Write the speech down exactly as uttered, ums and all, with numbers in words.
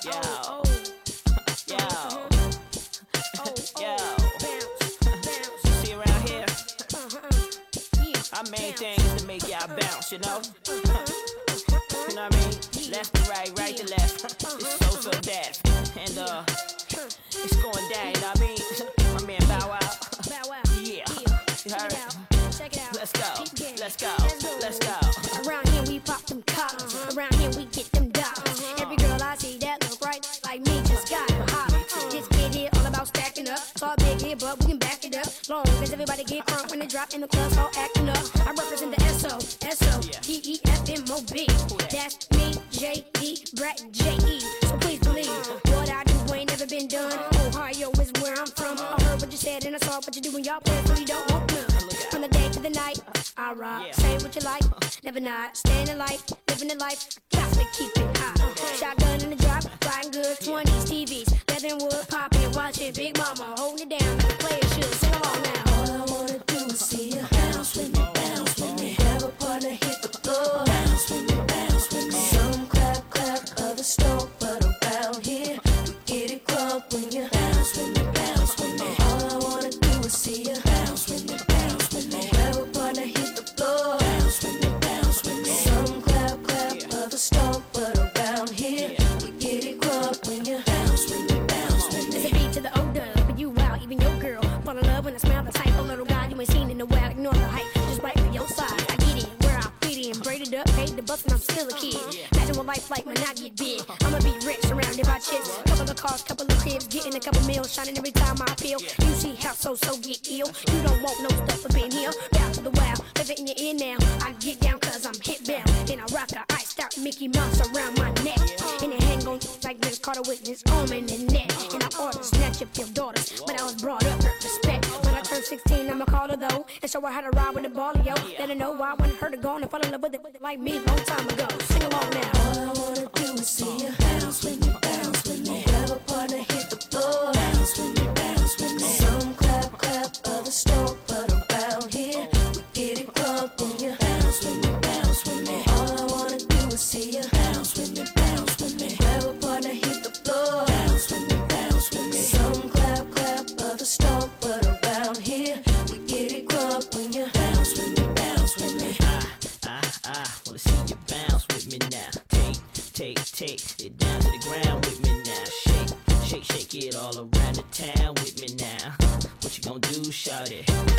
Yo, Oh, yo, oh, oh, yo. bounce, bounce. See around here, Uh-huh. Yeah, our main bounce. thing is to make y'all bounce, you know? Uh-huh. You know what I mean? Left to right, right to left. It's so, so deaf. And, uh, it's going down, you know what I mean? My man Bow Wow. Bow Wow. Yeah. You Check heard? it out. Check it out. Let's go. Keep game. Let's go. Let's Let's go. go. Around here we pop them collars. Around here we get them dollars. Every girl I see that look right like me just got a holler. This kid here all about stacking up. Talk big here, but we can back it up. Long as everybody get crunk when they drop in the club, all acting up. I represent the S O, S O, D E F M O B. That's me, J D, Brat, J E. So please believe what I do ain't never been done. Ohio is where I'm from. I heard what you said and I saw what you do when y'all play, so you don't want none. From the day to the night, I rock. Yeah. Say what you like, never not. Staying in life, living the life, got to keep it hot. Shotgun in the drop, riding good, twenties, T Vs, leather and wood, popping, watching Big Mama, holding it down like a player should. Sing along now. All I wanna do is see you bounce with me, bounce with me. Have a partner hit the floor, bounce with me, bounce with me. Some clap, clap, others stomp, but around here we get it crunk when you bounce with me, bounce with me. All I wanna do is see you bounce with me, bounce with me. Have a partner hit the floor, bounce with me, bounce with me. Some clap, clap, others stomp, but around here we get it crunk when you bounce with me, bounce with There's me. a beat to the O dub, but you wow, even your girl. Fall in love when I smell the type of little guy you ain't seen in a while. Ignore the hype, just right for your side. I get it, where I fit in, braided up, paid the bus, and I'm still a kid. Imagine what life like when I get big. I'ma be rich, surrounded by chicks. Couple of cars, couple of cribs, getting a couple meals, shining every time I appeal. You see how so so get ill. You don't want no stuff up in here. Bow to the wow, live it in your ear now. I get down cause I'm hit bound. Then I rock a iced out Mickey Mouse around my neck. And it hang on like Vince Carter with his arm in the neck. And I ought to snatch up your daughters, but I was brought up with respect. When I turn sixteen, I'ma call her though, and show her how to ride with the ball, yo. Let her know why I wanted her to go and fall in love with it like me long time ago. Sing along now. All I wanna do is see you bounce with me, bounce with me. Grab a partner, hit the floor, bounce with me, bounce with me. Some clap, clap, others stomp, but around here we get it crunk when you bounce with me, bounce with me. All I wanna do is see you bounce with me, bounce with me. Grab a partner, hit the floor, bounce with me, bounce with me. Some clap, clap, others stomp, but around here we get it crunk when you bounce with me, bounce with me. I, I wanna see you bounce with me now. Take, take, take it down to the ground with me now. Shake, shake, shake it all around the town with me now. What you gonna do, shout it?